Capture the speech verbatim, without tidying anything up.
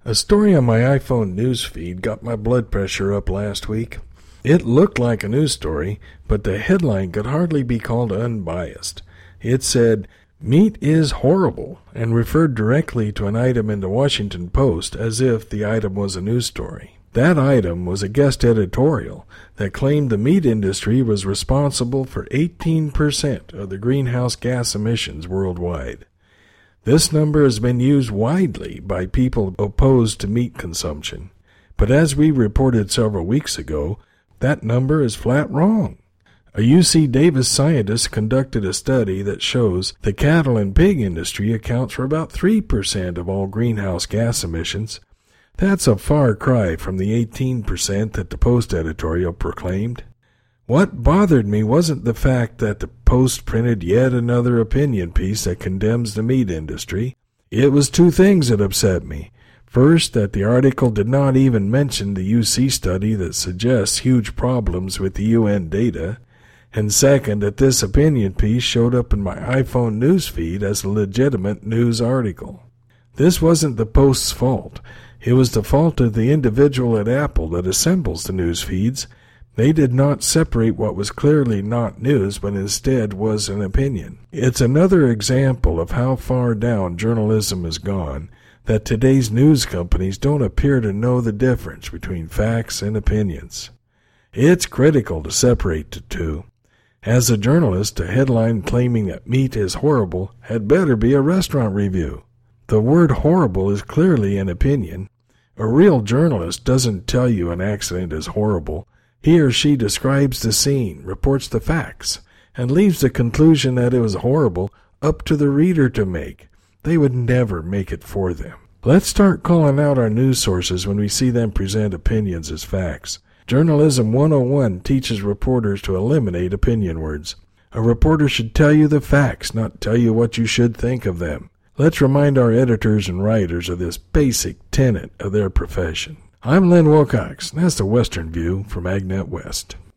A story on my iPhone news feed got my blood pressure up last week. It looked like a news story, but the headline could hardly be called unbiased. It said, "Meat is horrible," and referred directly to an item in the Washington Post as if the item was a news story. That item was a guest editorial that claimed the meat industry was responsible for eighteen percent of the greenhouse gas emissions worldwide. This number has been used widely by people opposed to meat consumption, but as we reported several weeks ago, that number is flat wrong. A U C Davis scientist conducted a study that shows the cattle and pig industry accounts for about three percent of all greenhouse gas emissions. That's a far cry from the eighteen percent that the Post editorial proclaimed. What bothered me wasn't the fact that the Post printed yet another opinion piece that condemns the meat industry. It was two things that upset me. First, that the article did not even mention the U C study that suggests huge problems with the U N data. And second, that this opinion piece showed up in my iPhone news feed as a legitimate news article. This wasn't the Post's fault. It was the fault of the individual at Apple that assembles the news feeds. They did not separate what was clearly not news, but instead was an opinion. It's another example of how far down journalism has gone, that today's news companies don't appear to know the difference between facts and opinions. It's critical to separate the two. As a journalist, a headline claiming that meat is horrible had better be a restaurant review. The word horrible is clearly an opinion. A real journalist doesn't tell you an accident is horrible. He or she describes the scene, reports the facts, and leaves the conclusion that it was horrible up to the reader to make. They would never make it for them. Let's start calling out our news sources when we see them present opinions as facts. Journalism one oh one teaches reporters to eliminate opinion words. A reporter should tell you the facts, not tell you what you should think of them. Let's remind our editors and writers of this basic tenet of their profession. I'm Len Wilcox, and that's the Western View from AgNet West.